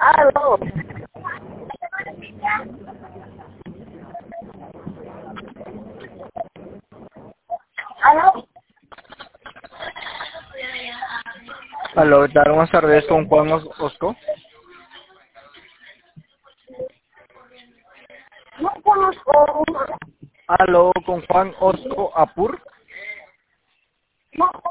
Aló. Aló. Aló, ¿qué tal? Buenas tardes, con Juan Osco. No conozco. Aló, con Juan Osco Apur. No